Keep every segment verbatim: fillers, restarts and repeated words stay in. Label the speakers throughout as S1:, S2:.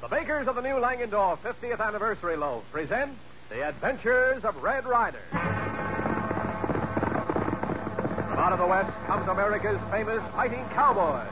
S1: The makers of the new Langendorf fiftieth Anniversary Loaf present The Adventures of Red Ryder. From out of the West comes America's famous fighting cowboy.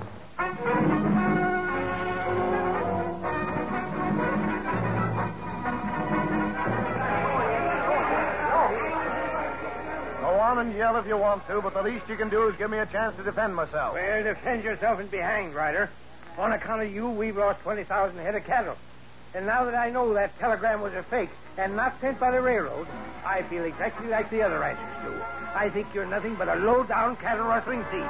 S2: Go on and yell if you want to, but the least you can do is give me a chance to defend myself.
S3: Well, defend yourself and be hanged, Ryder. On account of you, we've lost twenty thousand head of cattle. And now that I know that telegram was a fake and not sent by the railroad, I feel exactly like the other ranchers do. I think you're nothing but a low-down cattle rustling thief.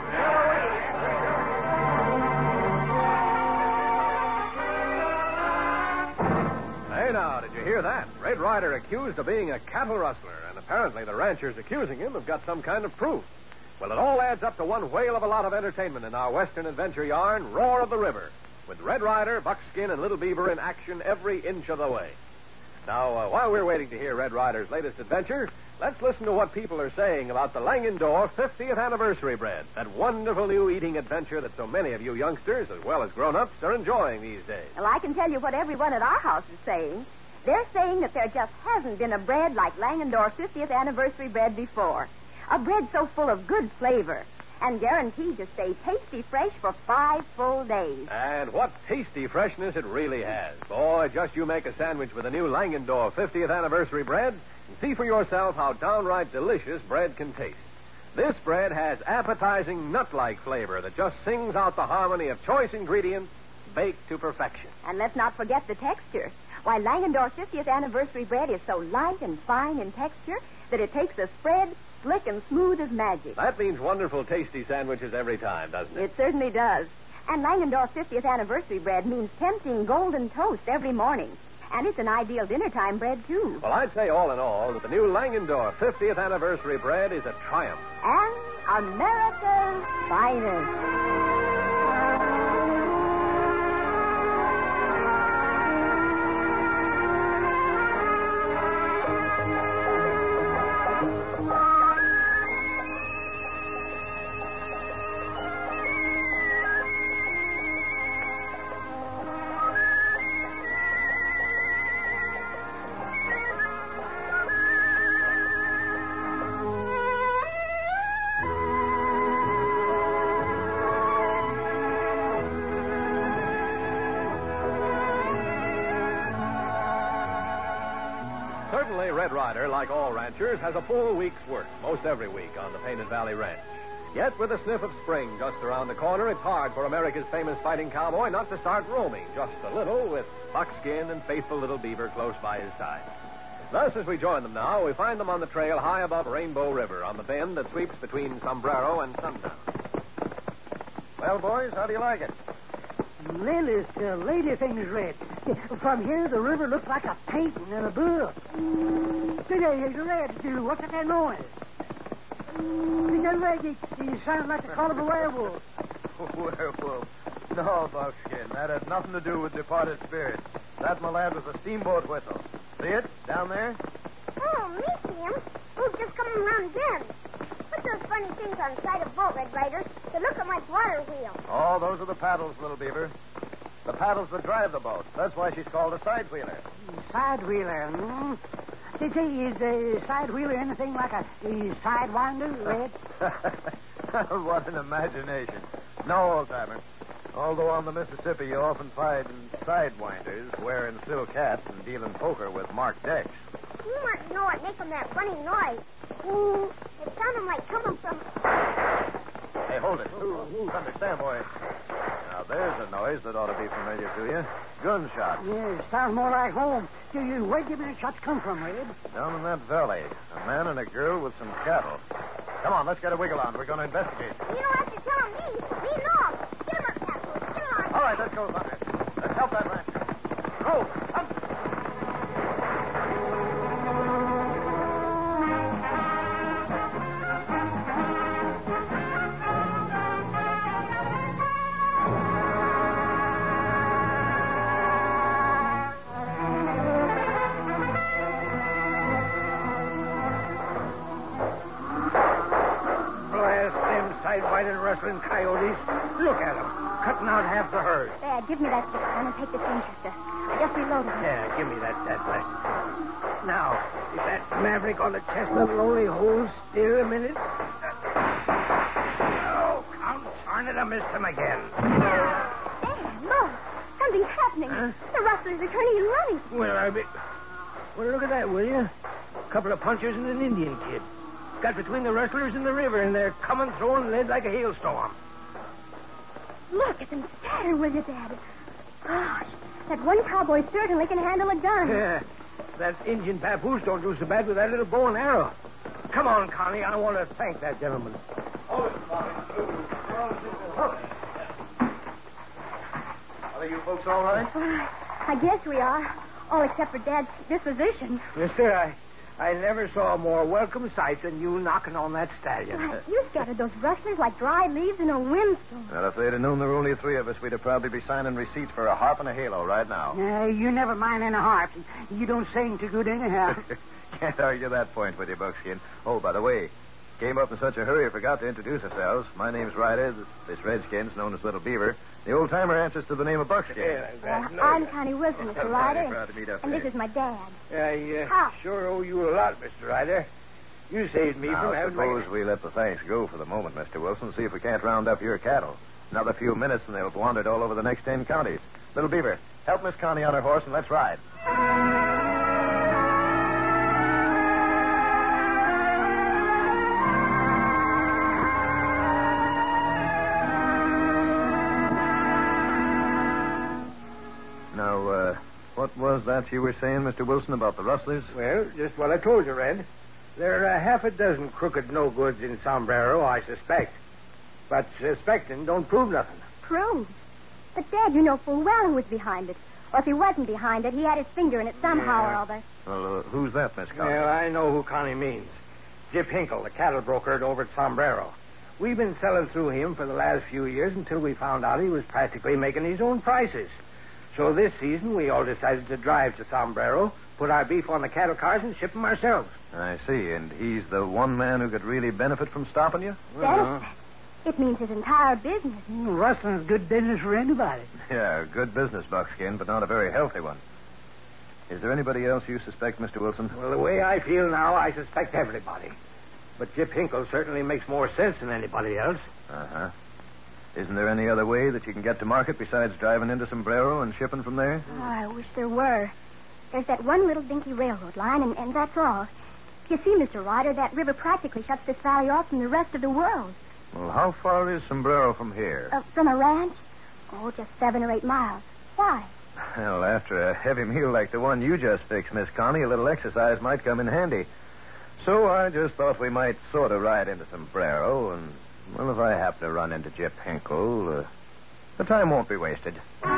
S1: Hey, now, did you hear that? Red Ryder accused of being a cattle rustler, and apparently the ranchers accusing him have got some kind of proof. Well, it all adds up to one whale of a lot of entertainment in our Western adventure yarn, Roar of the River, with Red Ryder, Buckskin, and Little Beaver in action every inch of the way. Now, uh, while we're waiting to hear Red Ryder's latest adventure, let's listen to what people are saying about the Langendorf fiftieth Anniversary Bread, that wonderful new eating adventure that so many of you youngsters, as well as grown-ups, are enjoying these days.
S4: Well, I can tell you what everyone at our house is saying. They're saying that there just hasn't been a bread like Langendorf fiftieth Anniversary Bread before. A bread so full of good flavor and guaranteed to stay tasty fresh for five full days.
S1: And what tasty freshness it really has. Boy, just you make a sandwich with the new Langendorf fiftieth Anniversary Bread and see for yourself how downright delicious bread can taste. This bread has appetizing nut-like flavor that just sings out the harmony of choice ingredients baked to perfection.
S4: And let's not forget the texture. Why, Langendorf fiftieth Anniversary Bread is so light and fine in texture that it takes a spread slick and smooth as magic.
S1: That means wonderful, tasty sandwiches every time, doesn't it?
S4: It certainly does. And Langendorf fiftieth Anniversary Bread means tempting golden toast every morning. And it's an ideal dinner-time bread, too.
S1: Well, I'd say all in all that the new Langendorf fiftieth Anniversary Bread is a triumph.
S4: And America's finest.
S1: Certainly, Red Ryder, like all ranchers, has a full week's work, most every week, on the Painted Valley Ranch. Yet, with a sniff of spring just around the corner, it's hard for America's famous fighting cowboy not to start roaming just a little with Buckskin and faithful Little Beaver close by his side. Thus, as we join them now, we find them on the trail high above Rainbow River on the bend that sweeps between Sombrero and Sundown.
S2: Well, boys, how do you like it?
S5: Lily's uh, lady things red. From here, the river looks like a painting in a book. Today, he's red, too. What's that noise? He's a red. He, he sounds like the call of a werewolf.
S2: Werewolf? No, Buckskin. That has nothing to do with departed spirits. That, my lad, was a steamboat whistle. See it? Down there?
S6: Oh, me see him. Oh, just coming around bend. What's those funny things on the side of the boat, Red Ryder? They look like water wheels.
S2: Oh, those are the paddles, Little Beaver. The paddles that drive the boat. That's why she's called a side-wheeler.
S5: Side-wheeler, hmm? Say, say, is a side-wheeler anything like a, a sidewinder, Red?
S2: What an imagination. No, old-timer. Although on the Mississippi you often find sidewinders wearing silk hats and dealing poker with marked decks.
S6: You must know what makes them that funny noise. Ooh, it sounded like coming from...
S2: Hey, hold it. Understand, boy. Now, there's a noise that ought to be familiar to you. Gunshots.
S5: Yeah, sounds more like home. You, you, where'd you the shots come from, Red?
S2: Down in that valley. A man and a girl with some cattle. Come on, let's get a wiggle on. We're going to investigate.
S6: You don't have to tell me. Lean off. Get him up, Captain. Get him on.
S2: All right, let's go, Thunder. Let's help that rancher. Go. Come.
S3: Blast them side-whited rustling coyotes. Look at them. cutting out half the herd.
S4: Dad, give me that six gun and take this Winchester. I just reloaded it.
S3: Yeah, give me that, that blessed. Now, if that maverick on the chestnut will only hold still a minute. Oh, confound it, I missed him again.
S4: Dad, look. Something's happening.
S3: Huh?
S4: The rustlers are turning and running.
S3: Well, I be... Well, look at that, will you? A couple of punchers and an Indian kid. Got between the rustlers and the river, and they're coming throwing lead like a hailstorm.
S4: Look at them scatter, will you, Dad? Gosh, that one cowboy certainly can handle a gun.
S3: Yeah, that Indian papoose don't do so bad with that little bow and arrow. Come on, Connie. I want to thank that gentleman.
S2: Are you folks all right?
S4: Uh, I guess we are. All except for Dad's disposition.
S3: Yes, sir. I, I never saw a more welcome sight than you knocking on that stallion.
S4: Why, you scattered those rustlers like dry leaves in a windstorm.
S2: Well, if they'd have known there were only three of us, we'd have probably be signing receipts for a harp and a halo right now.
S5: Uh, you never mind any harps. You don't sing too good anyhow.
S2: Can't argue that point with you, Buckskin. Oh, by the way, came up in such a hurry I forgot to introduce ourselves. My name's Ryder. This Redskin's known as Little Beaver. The old-timer answers to the name of Buckskin.
S3: Yeah,
S4: Uh,
S3: that, no,
S4: I'm Connie Wilson, Mister Ryder.
S2: Proud to meet up
S4: And
S2: with
S4: this
S2: you.
S4: is my dad.
S3: I uh,
S4: How?
S3: sure owe you a lot, Mister Ryder. You saved me
S2: Now,
S3: from having my...
S2: suppose we let the thanks go for the moment, Mister Wilson, see if we can't round up your cattle. Another few minutes and they'll have wandered all over the next ten counties. Little Beaver, help Miss Connie on her horse and let's ride. Now, uh, what was that you were saying, Mister Wilson, about the rustlers?
S3: Well, just what I told you, Red. There are uh, half a dozen crooked no-goods in Sombrero, I suspect. But suspecting don't prove nothing.
S4: Prove. But, Dad, you know full well who was behind it. Or if he wasn't behind it, he had his finger in it somehow
S3: Yeah.
S4: or other.
S2: Well, uh, who's that, Miss Connie?
S3: Well, I know who Connie means. Jip Hinkle, the cattle broker over at Sombrero. We've been selling through him for the last few years until we found out he was practically making his own prices. So this season, we all decided to drive to Sombrero, put our beef on the cattle cars, and ship them ourselves.
S2: I see, and he's the one man who could really benefit from stopping you?
S4: Benefit. It means his entire business.
S5: Mm, rustling's good business for anybody.
S2: Yeah, good business, Buckskin, but not a very healthy one. Is there anybody else you suspect, Mister Wilson?
S3: Well, the way I feel now, I suspect everybody. But Jip Hinkle certainly makes more sense than anybody else.
S2: Uh-huh. Isn't there any other way that you can get to market besides driving into Sombrero and shipping from there?
S4: Oh, I wish there were. There's that one little dinky railroad line, and, and that's all. You see, Mister Ryder, that river practically shuts this valley off from the rest of the world.
S2: Well, how far is Sombrero from here?
S4: Uh, from a ranch? Oh, just seven or eight miles. Why?
S2: Well, after a heavy meal like the one you just fixed, Miss Connie, a little exercise might come in handy. So I just thought we might sort of ride into Sombrero, and, well, if I happen to run into Jip Hinkle, uh, the time won't be wasted.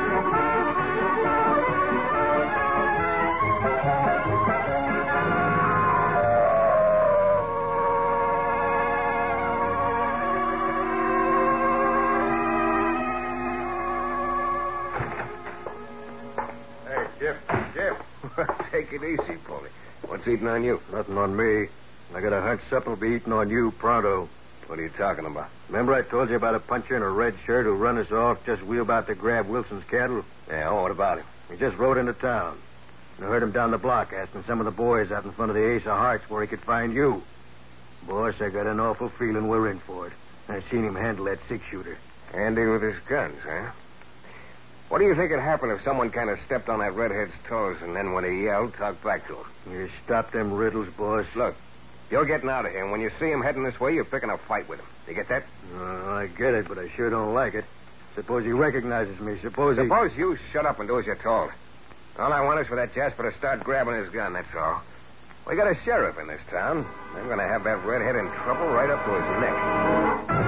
S7: Hey, Jip, Jip. Take it easy, Paulie. What's eating on you?
S1: Nothing on me. I got a hunch something will be eating on you pronto.
S7: What are you talking about?
S1: Remember I told you about a puncher in a red shirt who run us off just we about to grab Wilson's cattle?
S7: Yeah, oh, what about him?
S1: He just rode into town. I heard him down the block asking some of the boys out in front of the Ace of Hearts where he could find you. Boss, I got an awful feeling we're in for it. I seen him handle that six-shooter.
S7: Handy with his guns, huh? What do you think would happen if someone kind of stepped on that redhead's toes and then when he yelled, talked back to him?
S1: You stop them riddles, boss.
S7: Look, you're getting out of here, and when you see him heading this way, you're picking a fight with him. You get that?
S1: Uh, I get it, but I sure don't like it. Suppose he recognizes me. Suppose he...
S7: Suppose you shut up and do as you're told. All I want is for that Jasper to start grabbing his gun, that's all. We got a sheriff in this town. I'm going to have that redhead in trouble right up to his neck.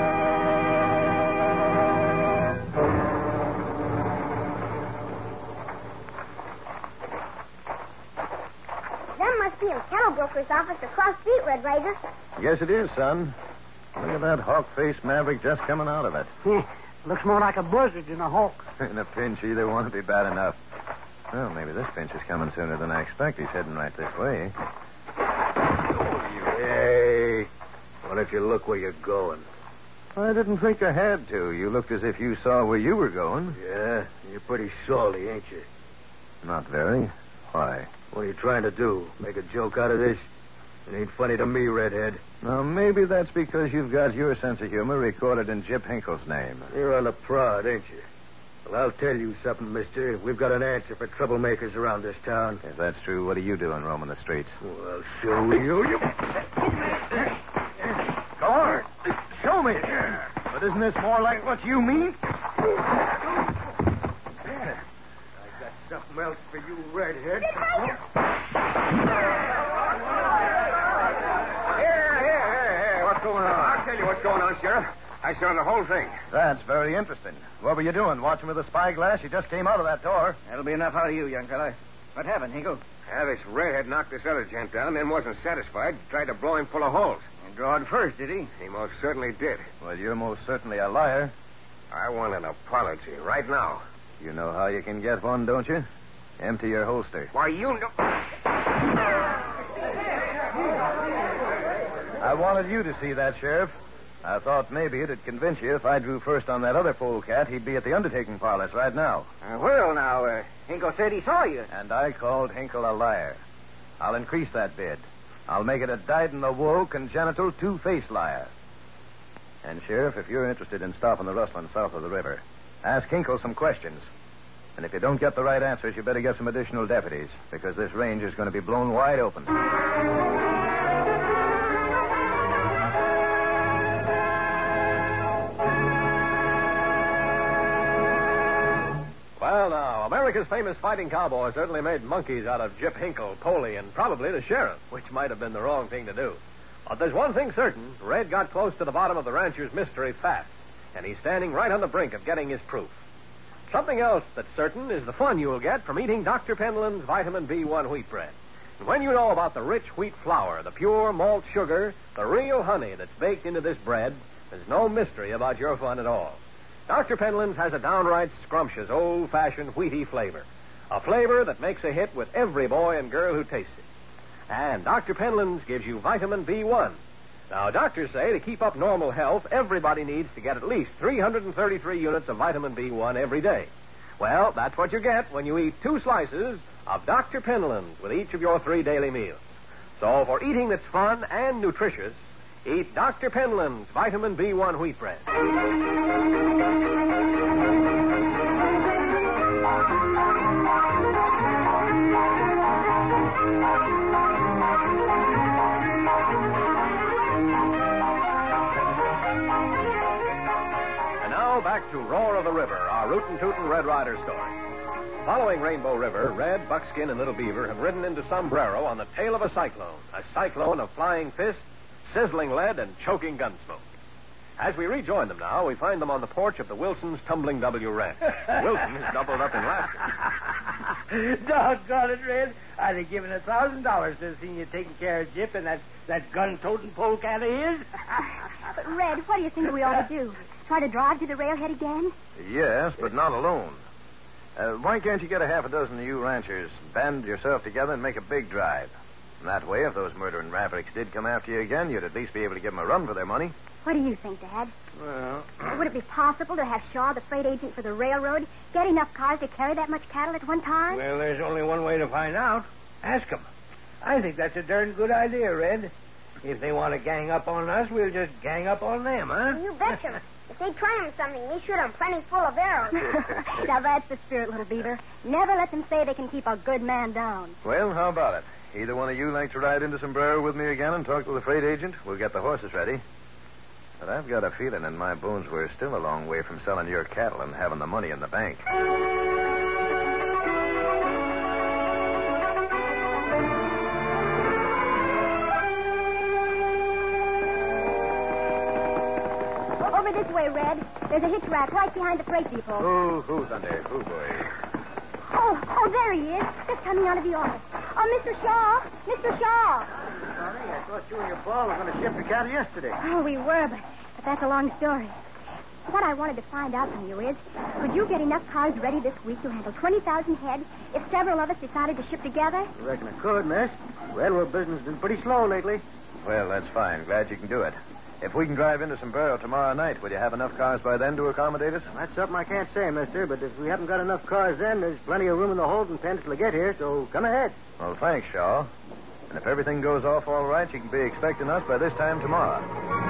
S6: That must be a cattle broker's office across the street, Red Ryder.
S2: Yes, it is, son. Look at that hawk-faced maverick just coming out of it.
S5: Looks more like a buzzard than a hawk.
S2: In a pinch, either one would be bad enough. Well, maybe this pinch is coming sooner than I expect. He's heading right this way.
S1: Hey, why don't you look where you're going?
S2: I didn't think I had to. You looked as if you saw where you were going.
S8: Yeah, you're pretty salty, ain't you?
S2: Not very. Why?
S8: What are you trying to do? Make a joke out of this? It ain't funny to me, Redhead.
S2: Now, maybe that's because you've got your sense of humor recorded in Jip Hinkle's name.
S8: You're on the prod, ain't you? Well, I'll tell you something, mister. We've got an answer for troublemakers around this town.
S2: If that's true, what are you doing roaming the streets?
S8: Well, show you. you...
S2: Go on. Show me. But isn't this more like what you mean?
S8: I got something else for you, Redhead.
S7: Here, here, here, here. What's going on? I'll tell you what's going on, Sheriff. I saw the whole thing.
S2: That's very interesting. What were you doing? Watching with a spyglass? You just came out of that door.
S3: That'll be enough out of you, young fella. What happened, Hinkle?
S7: Yeah, this redhead knocked this other gent down, then wasn't satisfied. Tried to blow him full of holes.
S3: He drawed first, did he?
S7: He most certainly did.
S2: Well, you're most certainly a liar.
S7: I want an apology right now.
S2: You know how you can get one, don't you? Empty your holster.
S7: Why, you know...
S2: I wanted you to see that, Sheriff. I thought maybe it'd convince you if I drew first on that other polecat, he'd be at the undertaking parlors right now.
S3: Uh, well, now, uh, Hinkle said he saw you.
S2: And I called Hinkle a liar. I'll increase that bid. I'll make it a dyed-in-the-wool, congenital, two-faced liar. And, Sheriff, if you're interested in stopping the rustling south of the river, ask Hinkle some questions. And if you don't get the right answers, you better get some additional deputies, because this range is going to be blown wide open.
S1: Well, now, America's famous fighting cowboy certainly made monkeys out of Jip Hinkle, Poley, and probably the sheriff, which might have been the wrong thing to do. But there's one thing certain. Red got close to the bottom of the rancher's mystery fast, and he's standing right on the brink of getting his proof. Something else that's certain is the fun you'll get from eating Doctor Penland's Vitamin B one wheat bread. And when you know about the rich wheat flour, the pure malt sugar, the real honey that's baked into this bread, there's no mystery about your fun at all. Doctor Penland's has a downright scrumptious, old-fashioned, wheaty flavor. A flavor that makes a hit with every boy and girl who tastes it. And Doctor Penland's gives you vitamin B one. Now, doctors say to keep up normal health, everybody needs to get at least three hundred thirty-three units of vitamin B one every day. Well, that's what you get when you eat two slices of Doctor Penland's with each of your three daily meals. So, for eating that's fun and nutritious, eat Doctor Penland's Vitamin B one wheat bread. And now back to Roar of the River, our rootin' tootin' Red Rider story. Following Rainbow River, Red, Buckskin, and Little Beaver have ridden into Sombrero on the tail of a cyclone. A cyclone of flying fists, sizzling lead, and choking gun smoke. As we rejoin them now, we find them on the porch of the Wilson's Tumbling W Ranch. Wilson is doubled up in laughter.
S3: Doggone it, Red. I'd have given a thousand dollars to have seen you taking care of Jip and that, that gun-toting polecat of his.
S4: But, Red, what do you think we ought to do? Try to drive to the railhead again?
S2: Yes, but not alone. Uh, why can't you get a half a dozen of you ranchers, band yourself together, and make a big drive? And that way, if those murdering mavericks did come after you again, you'd at least be able to give them a run for their money.
S4: What do you think, Dad?
S3: Well,
S4: Would it be possible to have Shaw, the freight agent for the railroad, get enough cars to carry that much cattle at one time?
S3: well, there's only one way to find out. Ask them. I think that's a darn good idea, Red. If they want to gang up on us, we'll just gang up on them, huh?
S6: You betcha. If they try on something, we shoot them plenty full of arrows.
S4: Now, that's the spirit, Little Beaver. Never let them say they can keep a good man down.
S2: Well, how about it? Either one of you like to ride into Sombrero with me again and talk to the freight agent? We'll get the horses ready. But I've got a feeling in my bones we're still a long way from selling your cattle and having the money in the bank.
S4: Over this way, Red. There's a hitch rack right behind the freight depot.
S2: Oh, who's under? Who, boy?
S4: Oh, oh, there he is. Just coming out of the office. Oh, Mister Shaw. Mister Shaw.
S8: Sonny, I thought you and your pa were going to ship the cattle yesterday.
S4: Oh, we were, but, but that's a long story. What I wanted to find out from you is, could you get enough cars ready this week to handle twenty thousand head if several of us decided to ship together?
S8: I reckon I could, miss. Railroad business has been pretty slow lately.
S2: Well, that's fine. Glad you can do it. If we can drive into Sombrero tomorrow night, will you have enough cars by then to accommodate us?
S3: That's something I can't say, mister, but if we haven't got enough cars then, there's plenty of room in the holding pen till we get here, so come ahead.
S2: Well, thanks, Shaw. And if everything goes off all right, you can be expecting us by this time tomorrow.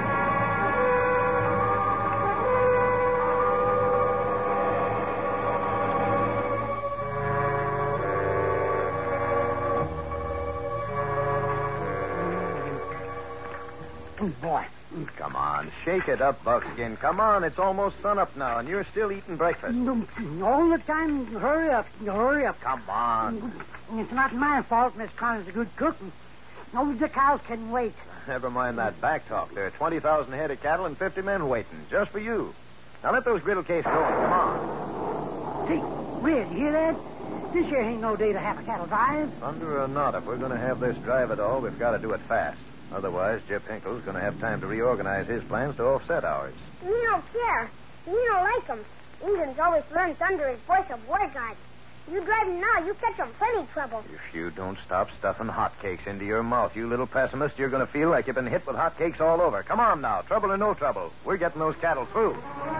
S3: Boy.
S2: Come on, shake it up, Buckskin. Come on, it's almost sunup now, and you're still eating breakfast.
S5: All the time, hurry up, hurry up.
S2: Come on.
S5: It's not my fault Miss Connor's a good cook. No, the cows can wait.
S2: Never mind that back talk. There are twenty thousand head of cattle and fifty men waiting, just for you. Now let those griddle case go. Come on.
S5: Hey, Red, you hear that? This here ain't no day to have a cattle drive.
S2: Thunder or not, if we're going to have this drive at all, we've got to do it fast. Otherwise, Jip Hinkle's going to have time to reorganize his plans to offset ours.
S6: We don't care. We don't like them. Indians always learn thunder as voice of war god. You drive them now, you catch them plenty trouble.
S2: If you don't stop stuffing hotcakes into your mouth, you little pessimist, you're going to feel like you've been hit with hotcakes all over. Come on now, trouble or no trouble. We're getting those cattle through.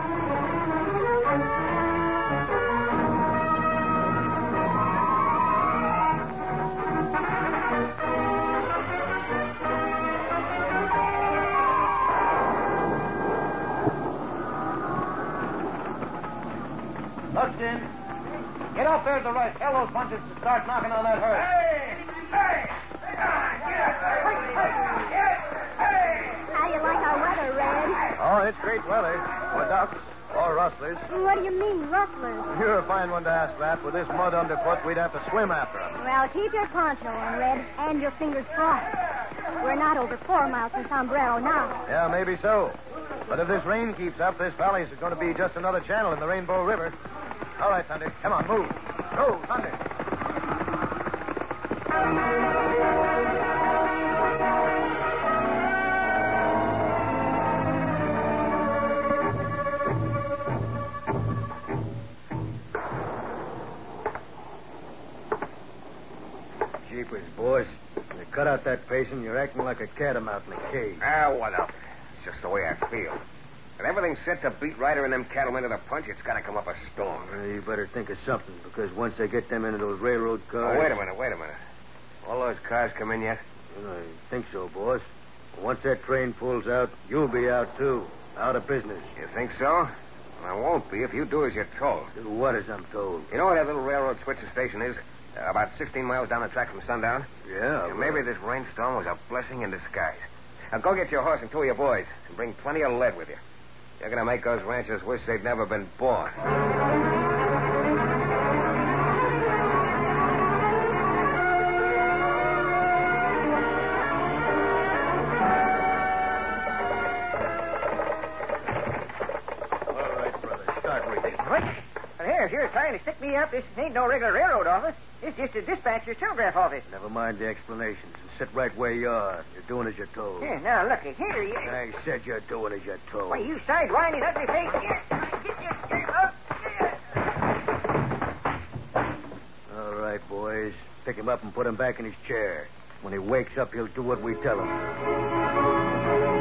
S3: Buckskin, get up there to the right. Tell those bunches to start knocking on that herd.
S6: Hey! Hey! How you like our weather, Red?
S2: Oh, it's great weather. For ducks or rustlers.
S6: What do you mean, rustlers?
S2: You're a fine one to ask that. With this mud underfoot, we'd have to swim after them.
S4: Well, keep your poncho on, Red, and your fingers crossed. We're not over four miles from Sombrero now.
S2: Yeah, maybe so. But if this rain keeps up, this valley's going to be just another channel in the Rainbow River. All right, Thunder. Come on, move. Go, Thunder.
S8: Jeepers, boys. You cut out that pacing, you're acting like a catamount in a cage.
S7: Ah, what up? It's just the way I feel. If everything's set to beat Ryder and them cattlemen to the punch, it's got to come up a storm.
S8: Well, you better think of something, because once they get them into those railroad cars...
S7: Oh, wait a minute, wait a minute. All those cars come in yet?
S8: Well, I think so, boss. Once that train pulls out, you'll be out, too. Out of business.
S7: You think so? Well, I won't be if you do as you're told.
S8: Do what as I'm told?
S7: You know where that little railroad switcher station is? Uh, about sixteen miles down the track from sundown?
S8: Yeah.
S7: Yeah, maybe this rainstorm was a blessing in disguise. Now, go get your horse and two of your boys, and bring plenty of lead with you. You're going to make those ranchers wish they'd never been born.
S2: All right, brother. Start reading.
S3: What? Well, here, if you're trying to stick me up, this ain't no regular railroad office. It's just a dispatcher's telegraph office.
S8: Never mind the explanations and sit right where you are. You're doing as you're told.
S3: Here, now, looky. Here you...
S8: I said you're doing as you're told.
S3: Why, you sidewinding ugly face. Here, get your straight up.
S8: All right, boys. Pick him up and put him back in his chair. When he wakes up, he'll do what we tell him.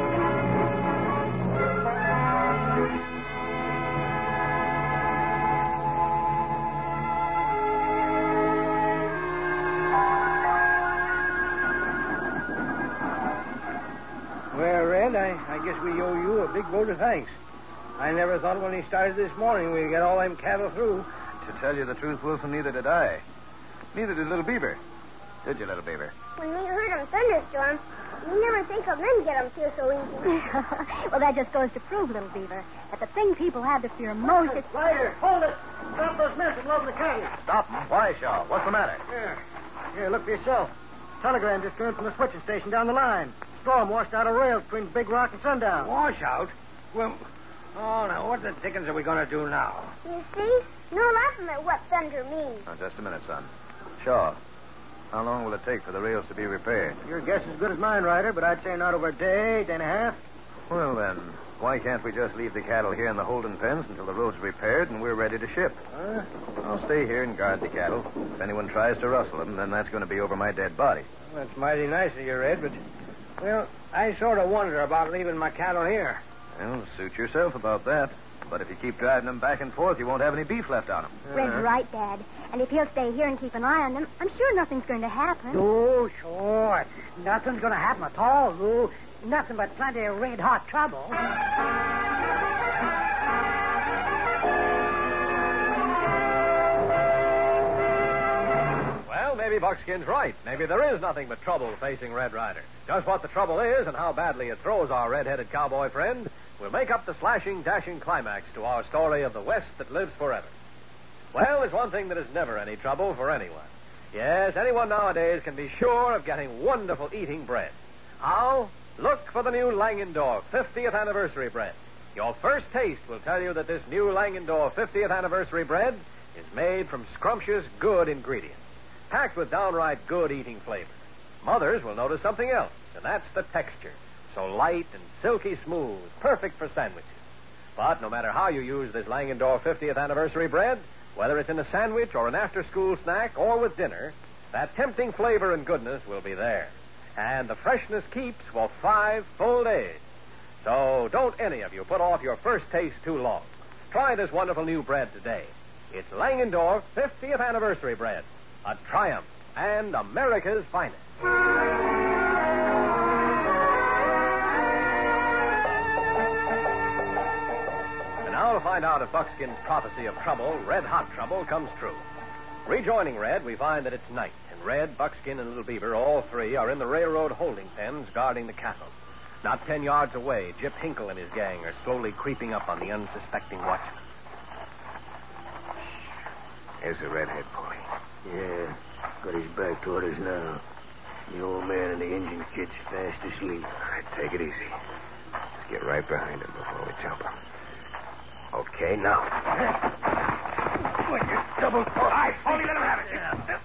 S3: Well, Red, I, I guess we owe you a big vote of thanks. I never thought when he started this morning we'd get all them cattle through.
S2: To tell you the truth, Wilson, neither did I. Neither did Little Beaver. Did you, Little Beaver?
S6: When we heard them thunderstorm, we never think of them get them feel so easy.
S4: Well, that just goes to prove, Little Beaver, that the thing people have to fear most is...
S3: Ryder, hold it. Stop those men from loading the cattle.
S2: Stop them. Why, Shaw? What's the matter?
S3: Here. Here, look for yourself. Telegram just came from the switching station down the line. Storm washed out a rail between Big Rock and Sundown.
S7: Wash out? Well, oh, now, what the dickens are we going to do now?
S6: You see? No laughing at what thunder means.
S2: Now, just a minute, son. Shaw, how long will it take for the rails to be repaired?
S3: Your guess is as good as mine, Ryder, but I'd say not over a day, day and a half.
S2: Well, then, why can't we just leave the cattle here in the holding pens until the road's repaired and we're ready to ship?
S3: Huh?
S2: I'll stay here and guard the cattle. If anyone tries to rustle them, then that's going to be over my dead body.
S3: Well, that's mighty nice of you, Red, but Well, I sort of wonder about leaving my cattle here.
S2: Well, suit yourself about that. But if you keep driving them back and forth, you won't have any beef left on them.
S6: Red's right, Dad. And if he'll stay here and keep an eye on them, I'm sure nothing's going to happen.
S5: Oh, sure. Nothing's going to happen at all, Lou. Nothing but plenty of red-hot trouble.
S1: Well, maybe Buckskin's right. Maybe there is nothing but trouble facing Red Ryder. Just what the trouble is and how badly it throws our red-headed cowboy friend will make up the slashing, dashing climax to our story of the West that lives forever. Well, there's one thing that is never any trouble for anyone. Yes, anyone nowadays can be sure of getting wonderful eating bread. How? Look for the new Langendorf fiftieth Anniversary Bread. Your first taste will tell you that this new Langendorf fiftieth Anniversary Bread is made from scrumptious, good ingredients, packed with downright good eating flavor. Mothers will notice something else, and that's the texture. So light and silky smooth, perfect for sandwiches. But no matter how you use this Langendorf fiftieth Anniversary Bread, whether it's in a sandwich or an after-school snack or with dinner, that tempting flavor and goodness will be there. And the freshness keeps for five full days. So don't any of you put off your first taste too long. Try this wonderful new bread today. It's Langendorf fiftieth Anniversary Bread, a triumph and America's finest. Now to find out if Buckskin's prophecy of trouble, red-hot trouble, comes true. Rejoining Red, we find that it's night, and Red, Buckskin, and Little Beaver, all three, are in the railroad holding pens guarding the cattle. Not ten yards away, Jip Hinkle and his gang are slowly creeping up on the unsuspecting watchman.
S7: Here's the redhead, Polly.
S8: Yeah, got his back toward us now. The old man and the engine kid's fast asleep.
S7: All right, take it easy. Let's get right behind him before we jump him. Okay, now.
S3: Well, you double... All right, Polly, let him have it.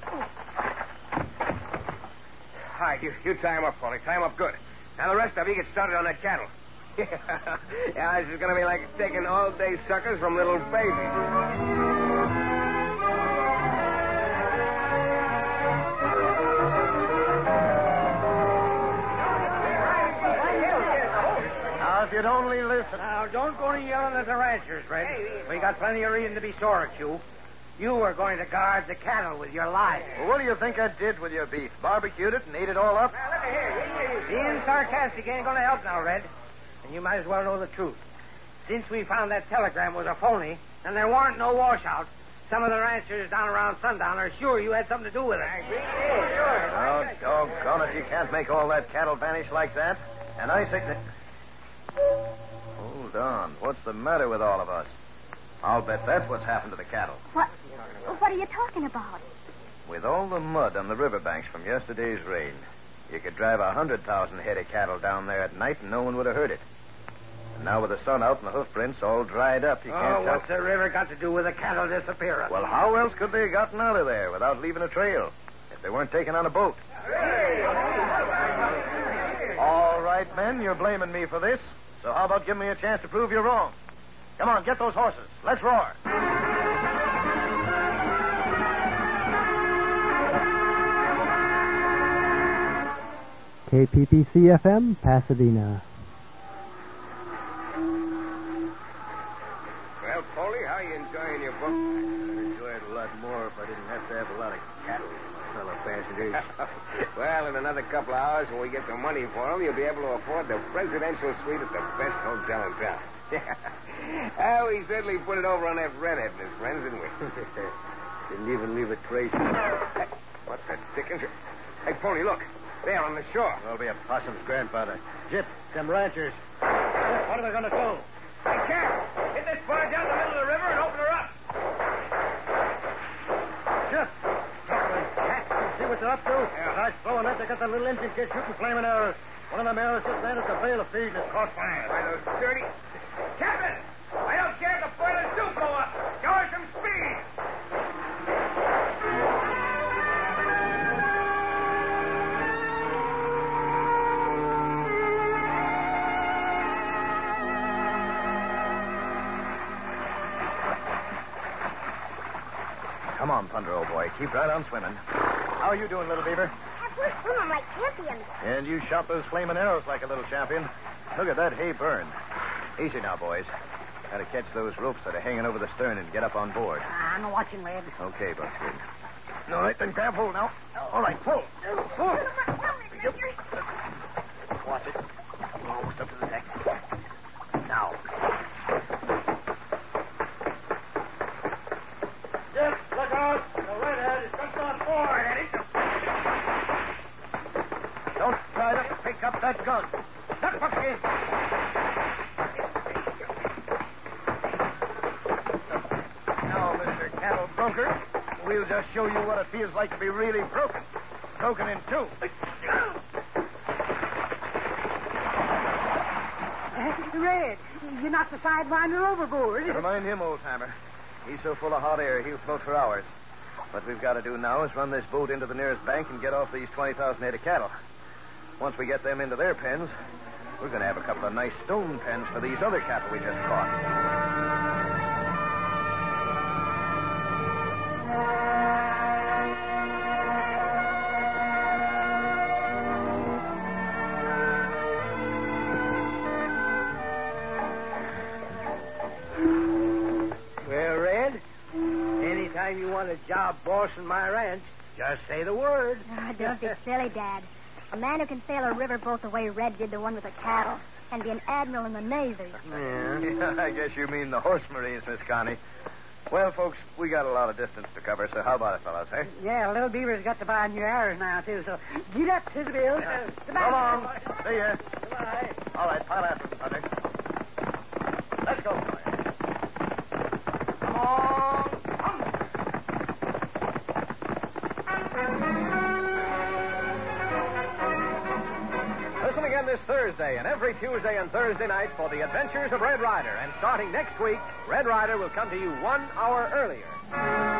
S7: All right, you, you tie him up, Polly. Tie him up good. Now the rest of you get started on that cattle. Yeah, this is going to be like taking all-day suckers from little babies.
S3: If you'd only listen. Now, don't go to yelling at the ranchers, Red. We got plenty of reason to be sore at you. You were going to guard the cattle with your life.
S2: Well, what do you think I did with your beef? Barbecued it and ate it all up?
S3: Now, look here. Being sarcastic ain't going to help now, Red. And you might as well know the truth. Since we found that telegram was a phony, and there weren't no washouts, some of the ranchers down around sundown are sure you had something to do with it.
S2: Oh, doggone it, you can't make all that cattle vanish like that. And I say that... Hold on. What's the matter with all of us? I'll bet that's what's happened to the cattle.
S6: What? What are you talking about?
S2: With all the mud on the riverbanks from yesterday's rain, you could drive a hundred thousand head of cattle down there at night and no one would have heard it. And now with the sun out and the hoof prints all dried up, you can't
S3: Oh,
S2: tell...
S3: what's the river got to do with the cattle disappearance?
S2: Well, how else could they have gotten out of there without leaving a trail if they weren't taken on a boat? All right, men, you're blaming me for this. So how about giving me a chance to prove you're wrong? Come on, get those horses. Let's roar.
S9: K P P C F M, Pasadena.
S7: Well, Polly, how are you enjoying your book?
S8: I'd enjoy it a lot more if I didn't have to have a lot of cattle, fellow passengers.
S7: Well, in another couple of hours, when we get the money for them, you'll be able to afford the presidential suite at the best hotel in town. Oh, we certainly put it over on that redhead and his friends, didn't we?
S8: Didn't even leave a trace.
S7: Hey, what the dickens? Hey, Polly, look. There on the shore.
S2: There'll be a possum's grandfather.
S3: Jip, them ranchers. What are we going to do?
S7: Hey, Jack, hit this bar down the middle of the river and open her up.
S3: Jip. See what they're up to? Yeah. Nice blowing up. They got the little engine kid shooting flaming arrows. One of them arrows just landed the bale of feed and it's caught fire.
S7: By those dirty... Captain! I don't care if the boilers do blow up. Show her some speed.
S2: Come on, Thunder, old boy. Keep right on swimming. How are you doing, Little Beaver?
S6: Have We're swimming like champions.
S2: And you shot those flaming arrows like a little champion. Look at that hay burn. Easy now, boys. Gotta catch those ropes that are hanging over the stern and get up on board.
S5: I'm watching, Red.
S2: Okay, Buckskin. All right, then grab hold now. All right, pull. Pull. Watch it. Almost up to the deck. Now.
S3: Yes, look out. The redhead is just on board, Eddie.
S2: Don't try to pick up that gun. Duck, Buckskin. Now, Mister Cattle Broker, we'll just show you what it feels like to be really broken. Broken in two.
S5: Red, you knocked the sidewinder overboard.
S2: Remind him, old timer. He's so full of hot air, he'll float for hours. What we've got to do now is run this boat into the nearest bank and get off these twenty thousand head of cattle. Once we get them into their pens, we're going to have a couple of nice stone pens for these other cattle we just caught.
S3: Well, Red, anytime you want a job bossing my ranch, just say the word.
S4: Oh, don't be silly, Dad. A man who can sail a river boat the way Red did the one with the cattle and be an admiral in the Navy.
S3: Yeah.
S2: Yeah, I guess you mean the horse marines, Miss Connie. Well, folks, we got a lot of distance to cover, so how about it, fellas, eh?
S5: Yeah, Little Beaver's got to buy new arrows now, too, so get up to the bill.
S2: Yeah.
S5: Goodbye.
S2: Come on. See ya.
S3: Goodbye.
S2: All right, pile after us, Thunder. Let's go, boys. Come on. Come.
S1: Listen again this Thursday and every Tuesday and Thursday night for the adventures of Red Ryder. And starting next week, Red Ryder will come to you one hour earlier.